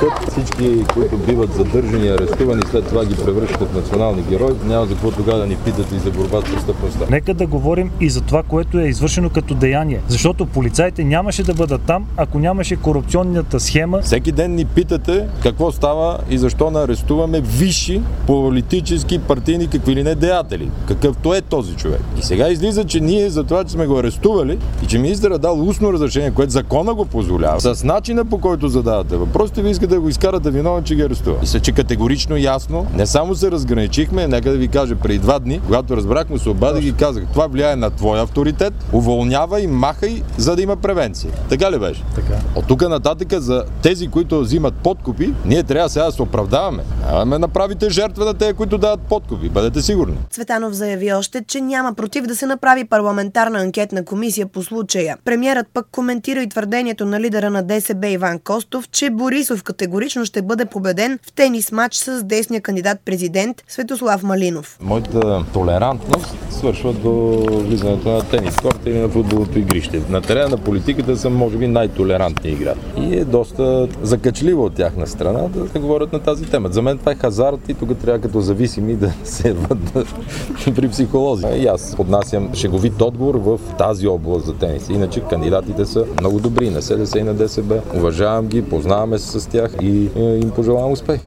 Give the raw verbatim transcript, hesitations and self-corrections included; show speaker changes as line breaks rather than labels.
пускат. Всички, които биват задържани и арестувани, след това ги превръщат в национални герои. Няма за какво тогава да ни питат и за борба с престъпността.
Нека да говорим и за това, което е извършено като деяние. Защото полицаите нямаше да бъдат там, ако нямаше корупционната схема.
Всеки ден ни питате какво става и защо не арестуваме висши политически, партийни, какви ли не деятели. Какъвто е този човек. И сега излиза, че ние за това, че сме го арестували и че министърът дал устно разрешение, което закона го позволява, с начина, по който задавате въпросите, ви искате да го изкарате виновен, че ги арестува. И се, че категорично ясно, не само се разграничихме, нека да ви кажа, преди два дни, когато разбрахме, се обадих и казах, това влияе на твоя авторитет, уволнявай, махай, за да има превенция. Така ли беше?
Така.
От тук нататък за тези, които взимат подкупи, ние трябва сега да се оправдаваме. А ме направите жертва на тези, които дават подкупи. Бъдете сигурни.
Цветанов заяви още, че няма против да се направи парламентарна анкетна комисия по случая. Премиерът пък коментира и твърдението на лидера на ДСБ Иван Костов, че Борисов категорично ще бъде победен в тенис матч с десния кандидат-президент Светослав Малинов.
Моята толерантност свършва до влизането на тенис корта или на футболното игрище. На терена на политиката съм, може би, най-толерантният играч. И е доста закачливо от тяхна страна да, да говорят на тази тема. За мен това е хазарт и тук трябва като зависими да се въдат при психолози. И аз поднасям шеговит отговор в тази област за тенис. Иначе кандидатите са много добри на СДС и на ДСБ. Уважавам ги, познаваме се с тях и им пожелавам успех.